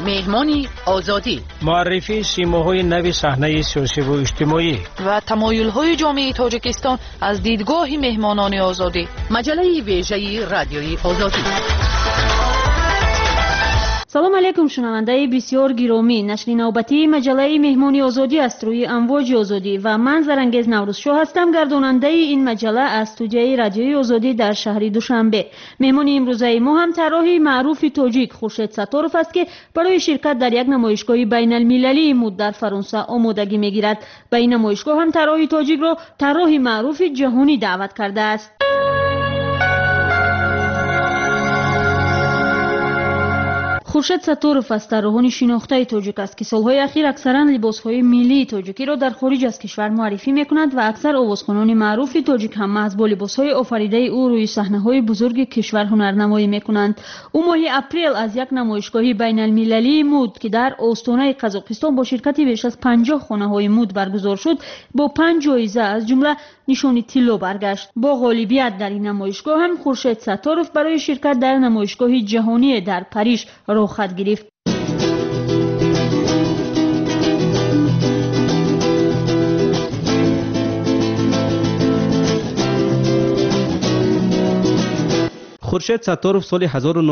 مهمانی آزادی، معرفی سیماهای نو صحنه سیاسی و اجتماعی و تمایل‌های جامعه تاجیکستان از دیدگاه مهمانان آزادی. مجله ویژه رادیوی آزادی. سلام علیکم شنونده بسیار گرامی. نشر نوبتی مجله مهمانی آزادی است روی امواج آزادی و من زرنگیز نوروزشاه هستم، گرداننده این مجله از استودیوی رادیوی آزادی در شهر دوشنبه. مهمان امروزه ما هم طراح معروف تاجیک خورشید ستارف است که برای شرکت در یک نمایشگاه بین المللی مد در فرانسه آمادگی میگیرد. به این نمایشگاه هم طراح تاجیک را طراح معروف جهانی دعوت کرده است. خورشید ستارف از طراحان شناخته تاجیک است که سالهای اخیر اکثرا لباسهای ملی تاجیکی را در خارج از کشور معرفی میکند و اکثر آوازخوانان معروف تاجیک هم محض با لباسهای آفریده او روی صحنه‌های بزرگ کشور هنرنمایی میکنند. او ماه اپریل از یک نمایشگاه بین المللی مد که در استان قزاقستان با شرکت بیش از 50 خانه‌های مد برگزار شد با 5 جایزه از جمله نشان طلا برگشت. با غالبیت در این نمایشگاه هم خورشید ستارف برای شرکت در نمایشگاه جهانی در پاریس خط گرفت. خورشید ستارف سال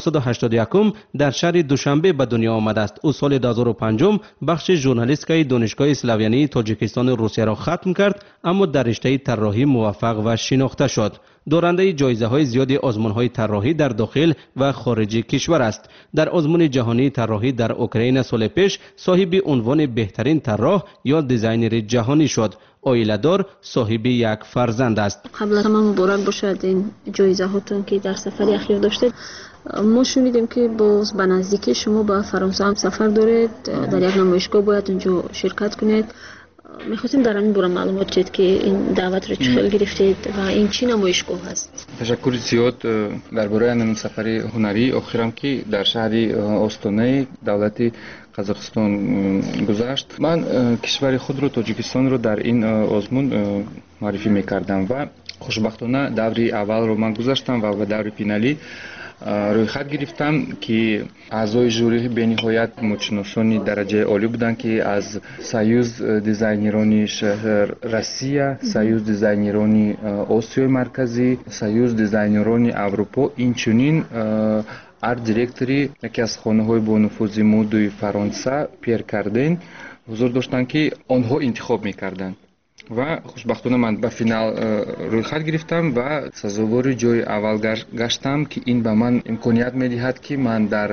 1981 در شهر دوشنبه به دنیا آمده است. او سال 2005 بخش ژورنالیستیک دانشگاه اسلاویانی تاجیکستان روسیه را ختم کرد، اما در رشته طراحی موفق و شناخته شد. دارنده جایزه های زیاد آزمون های طراحی در داخل و خارج کشور است. در آزمون جهانی طراحی در اوکراین سال پیش صاحب عنوان بهترین طراح یا دیزاینر جهانی شد. عائله‌دار، صاحب یک فرزند است. قبل از همه مبارک باشد این جایزه هاتون که در سفر اخیر داشتید. ما شنیدیم که باز به نزدیکی شما به فرانسه هم سفر دارید، در یک نمایشگاه باید اونجا شرکت کنید. می‌خواستیم در این باره معلومات بدید که این دعوت را چطور گرفتید و این چی نمایشگاه هست؟ تشکر زیاد درباره این سفر هنری اخیرم که در شهر آستانه دولت قزاقستان گذشت. من کشور خود رو تاجیکستان رو در این آزمون معرفی می‌کردم و خوشبختانه دوری اول رو من گذاشتم و به دور فینالی روی خط گرفتم که اعضای ژوری به نهایت متشناسانی درجه عالی بودند که از سایوز دیزاینران شهر روسیه، سایوز دیزاینران آسیای مرکزی، سایوز دیزاینران اروپا، اینچنین آرت دیرکتوری یکی از خانه‌های با نفوذ مد فرانسه پیر کردن حضور داشتند که آنها انتخاب می‌کردند و خوشبختانه من به فینال روی خط گرفتم و سزاوار جای اول گشتم که این به من امکانیت می‌دهد که من در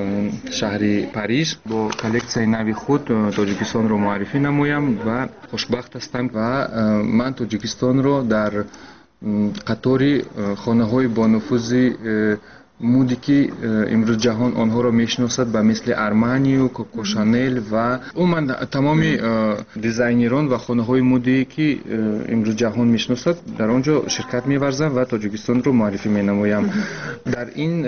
شهر پاریس با کلکسیون نوی خود تاجیکستان رو معرفی نمایم و خوشبخت هستم و من تاجیکستان رو در قطار خانه‌های با نفوذ مودی که امروز جهان آنها را میشناسد به مثل ارمانی و کوکو شانل و عموما تمام دیزاینران و خانه های مودی که امروز جهان میشناسد در آنجا شرکت می‌ورزم و تاجیکستان رو معرفی می‌نمایم. در این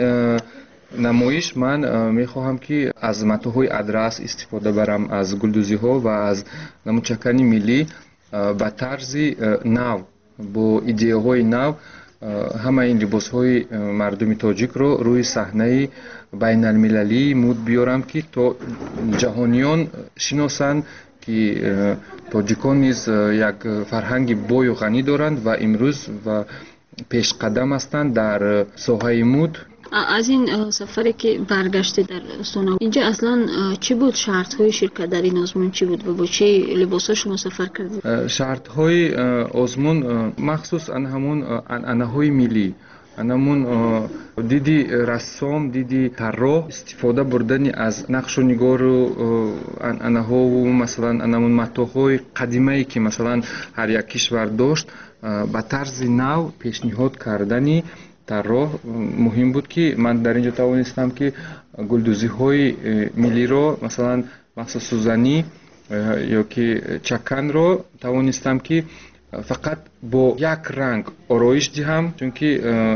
نمایش من می‌خواهم که از متاح‌های ادرس استفاده برم، از گلدوزی‌ها و از نمودچکانی ملی به طرز نو با ایده‌های نو همه این لباس‌های مردم تاجیک رو روی صحنه بین المللی مد بیارم که تا جهانیان شناسند که تاجیکان نیز یک فرهنگ بای و غنی دارند و امروز و پیش قدم هستند در ساحه مد. از این سفری که برگشته در استان اینجا اصلا چی بود؟ شرط‌های شرکت در این آزمون چی بود و با چه لباس‌ها شما سفر کردید؟ شرط‌های آزمون مخصوص همون انحناهای ملی، همون دیدی رسام، دیدی طراح استفاده بردن از نقش و نگار و انحناها و مثلا همون متاح‌های قدیمی که مثلا هر یک کشور داشت به طرز نو پیشنهاد کردنی طراح مهم بود که من در اینجا توانستم که گلدوزی های ملی را مثلا سوزنی یا که چکن را توانستم که فقط бо як ранг ороиш диҳам, чунки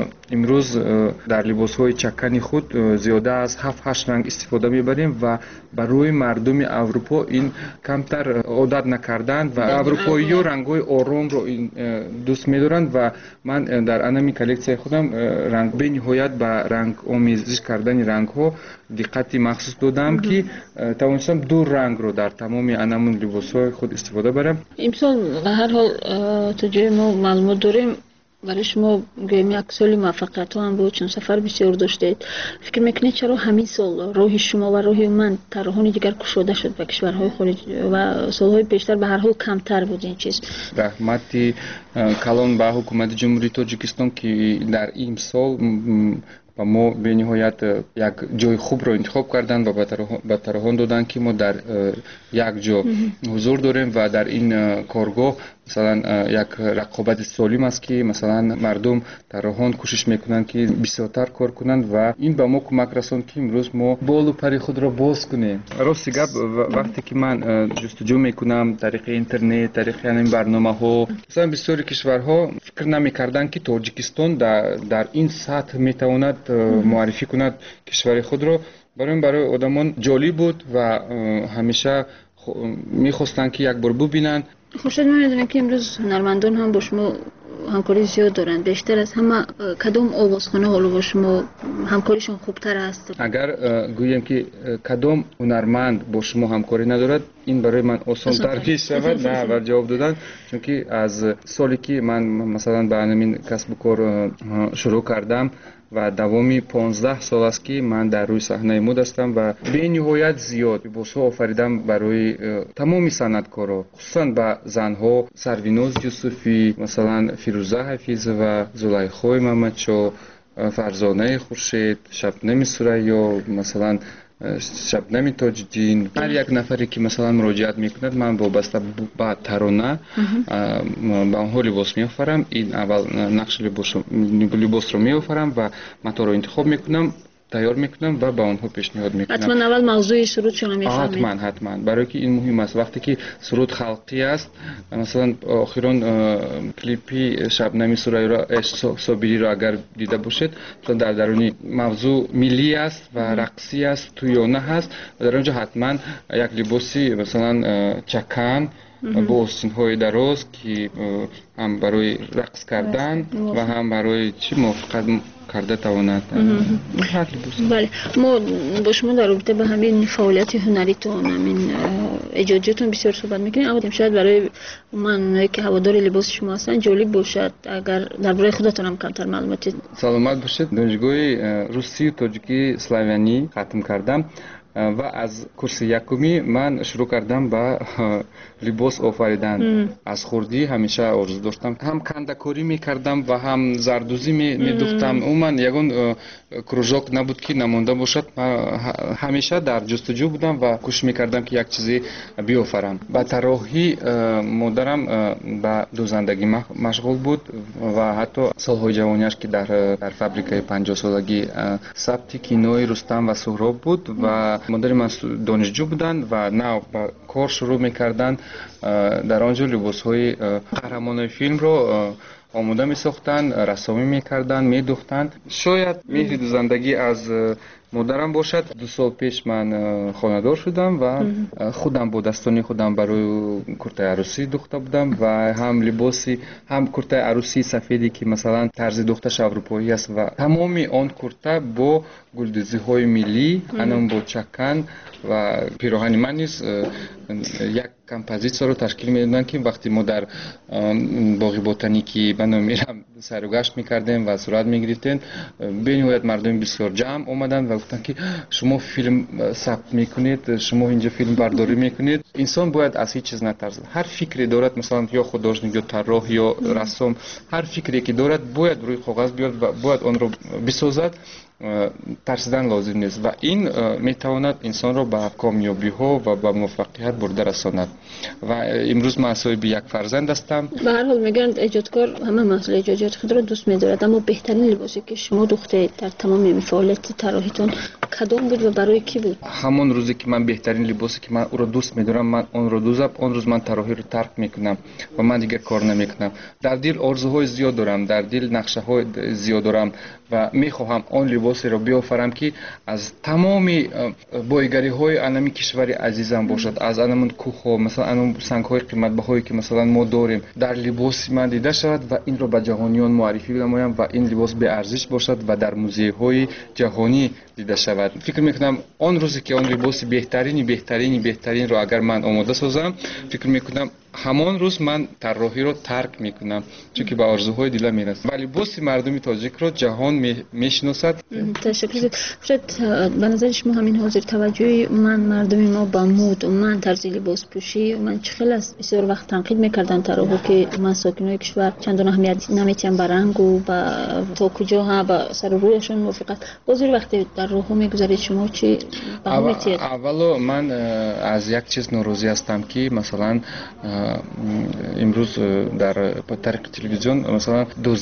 имрӯз дар либосҳои чаккани худ зиёда аз 7-8 ранг истифода мебарем ва барои мардуми Аврупо ин камтар одат накарданд ва аврупоиё рангҳои оромро дӯст медоранд ва ман дар анами коллексияи худам ранг бениҳоят ба ранг омезиш кардани рангҳо диққати махсус додам ки тавонистам ду рангро дар тамоми анамун либосҳои худ истифода барам. имсол ба ҳар ҳол то ҷои мо маълумот дорем برای شما گویم یک سال موفقیت هم بود، چون سفر بسیار داشتید. فکر میکنید چرا همین سال راه شما و راه من طراحان دیگر گشوده شد به کشورهای خارجی و سالهای پیشتر به هر حال کمتر بود این چیز؟ رحمتی کلان به حکومت جمهوری تاجیکستان که در این سال و ما به نهایت یک جای خوب رو انتخاب کردن و به طراحان دادن که ما در یک جا حضور داریم و در این کارگاه مثلا یک رقابت سالم است که مثلا مردم طراحان کوشش میکنن که بسیارتر کار کنند و این به ما کمک رساند که امروز ما بال و پر خود را باز کنیم. راستی گپ وقتی که من جستجو میکنم طریق اینترنت، طریق این برنامه‌ها، مثلا بسیاری کشورها فکر نمیکردند که تاجیکستان در این سطح میتواند معرفی کند کشور خود را. برای آدمان جالب بود و همیشه میخواستند که یک بار ببینند. خورشید می‌دونید که امروز هنرمندان هم با شما همکاری زیاد دارند. بیشتر از همه کدام آوازخوانه حالا با شما همکاریشون خوبتر است؟ اگر گویم که کدام هنرمند با شما همکاری ندارد، این برای من آسان‌تر پیش شود نه و جواب دادن، چون که از سالی که من مثلا به همین کسب و کار شروع کردم و دوامی 15 سال است که من در روی صحنه مد هستم و به نهایت زیاد لباس‌ها آفریدم برای تمامی صنعتکارا، خصوصا به زنها، سرویناز یوسفی، مثلا فیروزه حفیظ و زلیخای محمدشاه، فرزانه خورشید، شبنم سریا، مثلا شبنم تاج‌الدین. هر یک نفری که مثلا مراجعت میکند من وابسته به ترانه به آنها لباس میآفرم. این اول نقش لباس رو میآفرم و متا رو انتخاب میکنم، تیار میکنم و به آنها پیشنهاد میکنم. حتما اول موضوع سرودشون رو میفهمید. حتما برای که این مهم است. وقتی که سرود خلقی است، مثلا آخران کلیپی شبنم سریا صابری را اگر دیده باشید، مثلا در درونی موضوع ملی است و رقصی است، تویانه هست و در اونجا حتما یک لباسی مثلا چکن با آستین‌های دراز که هم برای رقص کردن و هم برای چی موافقت کرده تواند. بله، ما با شما در رابطه به همین فعالیت هنریتون، همین ایجادیتون بسیار صحبت میکنیم، اما شاید برای من که هوادار لباس شما هستن جالب باشد اگر درباره خودتون هم کمتر معلوماتی. سلامت باشید. دانشگاه روسی و تاجیکی اسلاویانی ختم کردم و از کورس یکمی من شروع کردم با لباس آفریدن. از خردی همیشه آرزو داشتم، هم کندکاری میکردم و هم زردوزی میدوختم. من یگان کروژاک نبود که نمانده باشد. همیشه در جستجو بودم و کوشش میکردم که یک چیزی بیافرم. با طراحی مادرم با دوزندگی مشغول بود و حتی سالهای جوانیش که در فابریکه 50 سالگی ثبت کینوی رستم و سهراب بود و مادر من دانشجو بودند و نه با کار شروع میکردند. در آنجا لباس‌های قهرمانای فیلم رو آماده می‌ساختند، رسامی می‌کردند، می‌دوختند. شاید مهر دوزندگی از مادرم باشد. 2 سال پیش من خانه‌دار شدم و خودم با دستان خودم برای کرته عروسی دوخته بودم و هم لباسی، هم کرته عروسی سفیدی که مثلا طرز دوختش اروپایی است و تمامی آن کرته با گلدوزی‌های ملی، انم با چکن و پیراهن من نیز یک کمپوزیسیون رو تشکیل میدادن که وقتی ما در باغ بوتانیکی بنا میرم سر و گشت میکردیم و صورت میگرفتیم، به نهایت مردم بسیار جمع اومدن و گفتن که شما فیلم ثبت میکنید، شما اینجا فیلم برداری میکنید. انسان باید از هیچ چیز نترسد. هر فکری دارد، مثلا یا خودداشت یا طراح یا رسام، هر فکری که دارد باید روی کاغذ بیاد و باید آن رو بسازد. ترسیدن لازم نیست و این میتواند انسان را به کامیابی ها و به موفقیت برده رساند. و امروز من صاحب یک فرزند هستم. به هر حال میگن ایجادکار همه مسئله ایجادیات خود را دوست می‌دارد، اما بهترین لباسی که شما دوخته در تمام این فعالیت طراحیتون کدام بود و برای کی بود؟ همون روزی که من بهترین لباسی که من او رو دوست می‌دارم من اون رو دوزم، اون روز من طراحی رو ترک میکنم و من دیگه کار نمیکنم. در دل آرزوهای زیاد دارم، در دل نقشه‌های زیاد دارم و میخواهم اون لباسی رو بیافرم که از تمام بایگری‌های انمی کشور عزیزم باشد، از انمون کوه‌ها، مثلا انم سنگ‌های قیمت‌بهایی که مثلا ما داریم در لباس من دیده شود و این رو به جهانیان معرفی نمایم و این لباس به ارزش باشد و در موزه‌های جهانی دیده شود. فکر میکنم اون روزی که اون لباس بهترین رو اگر من آماده سازم، فکر میکنم همان روز من طراحی رو ترک میکنم، چون که به آرزوهای دلم میرسه و لباس مردم تاجیک رو جهان میشناسد. تشکر. شاید به نظر شما همین حاضر توجهی مردم ما با مود و طرز لباس پوشی و خیلی است بسیار وقت تنقید میکردن طراحا که من ساکنای کشور چندان اهمیت نمیتیم به رنگ و تا کجا ها با سر و رویشون موافقت. بازور وقتی در راهو میگذارید شما چی بهمیتید؟ اولو من از یک چیز ناراضی هستم که مثلا امروز در طریق تلویزیون مثلا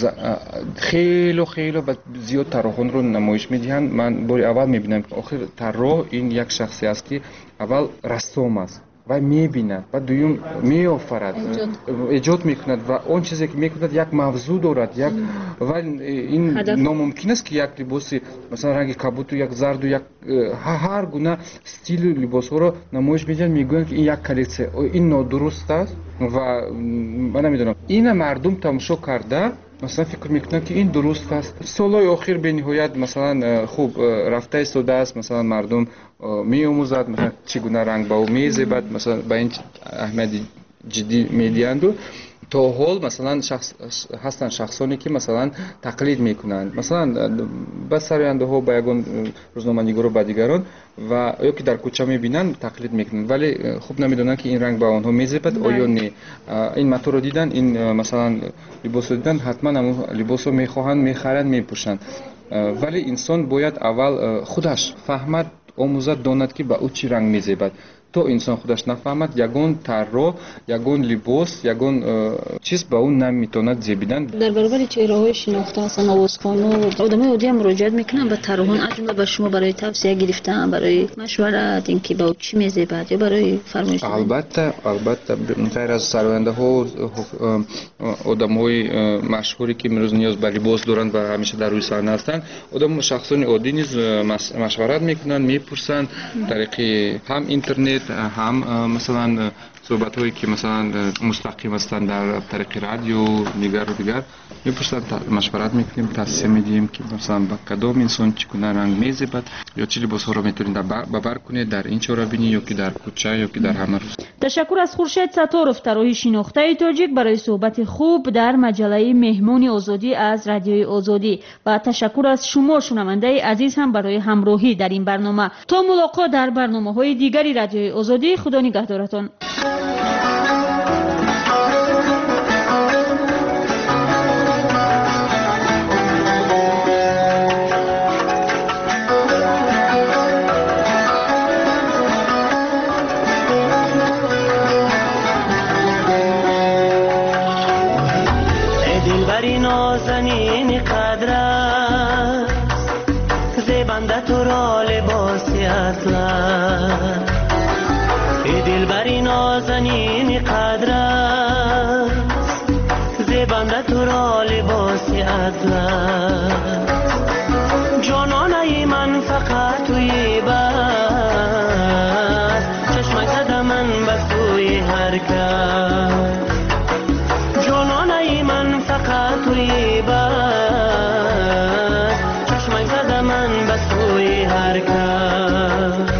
خیلی زیاد طراحان رو نمایش میدهند. من باری اول میبینم که آخر طراح این یک شخصی است که اول رسام است و میبیند و دوم میآفرد، ایجاد میکند و اون چیزی که میکند یک موضوع دارد یک و این ناممکن است که یک لباسی مثلا رنگ کبوت و یک زرد و یک هر گونه استیل لباس ها رو نمایش میدن، میگویند که این یک کلکسیون، این نادرست است و من نمیدونم این مردم تماشا کرده مثلا فکر میکنن که این درست است. سالهای آخر به نهایت مثلا خوب رفته ایستاده است، مثلا مردم میآموزد مثلا چگونه رنگ با او میزیبد، مثلا به این اهمیت جدی میدهند و تا حال مثلا هستن شخصانی که مثلا تقلید میکنند، مثلا به سراینده ها با یگان روزنامه‌نگارا با دیگران و یا که در کوچه میبینند تقلید میکنند، ولی خوب نمیدونن که این رنگ با آنها میزیبد آیا نه. این متو رو دیدن، این مثلا لباس رو دیدن، حتما هم لباس رو میخواهند، میخرند، میپوشند، ولی انسان باید اول خودش فهمد، آموزد، داند که با او چی رنگ میزیبد. تو انسان خودش نفهمد یگان طراح، یگان لباس، یگان چیز با اون نمیتواند زیبیدن. در برابر چهره‌های شناخته هستن نوازخوان‌ها و آدمای عادی هم مراجعت میکنن به طراحان، از جمله به شما برای توصیه گرفتن، برای مشورت، اینکه با چی میزیبد یا برای فرمایش دادن. البته غیر از سراینده ها، آدم‌های مشهوری که امروز نیاز به لباس دارند و همیشه در روی صحنه هستند، آدم شخصان عادی نیز مشورت میکنن، میپرسن طریق هم اینترنت هم مثلا صحبت هایی که مثلا مستقیم هستند در طریق رادیو دیگر میپرسن، مشورت میکنیم، توصیه میدیم که مثلا با کدام انسان چگونه رنگ میزیبد یا چه لباس ها رو میتونید باور کنید در این چهاربینی یا که در کوچه یا که در همه روز. تشکر از خورشید ستارов طراح شناخته تاجیک برای صحبت خوب در مجله مهمون آزادی از رادیوی آزادی و تشکر از شما شنونده عزیز هم برای همراهی در این برنامه. تا ملاقات در برنامه‌های دیگری رادیوی آزادی، خدا نگهدارتان. نازنین قدر است زیبنده تو را لباسی اطلس، ای دلبری نازنین قدر است زیبنده تو را لباسی اطلس، جانانه من فقط توی بس، چشمک زده من به سوی هر کس، جانانه من فقط توی بس، چشمک زده من به سوی هر کس.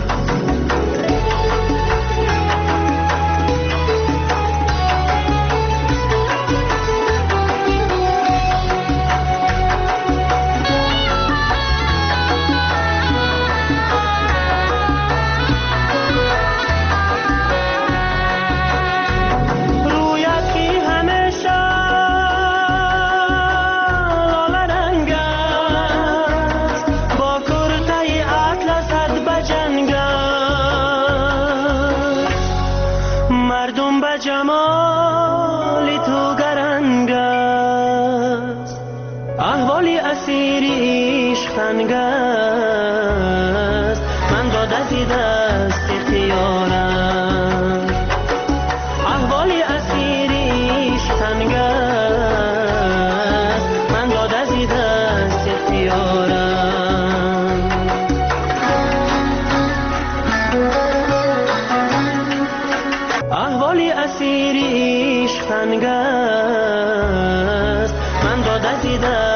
رنگ است من داده دیدم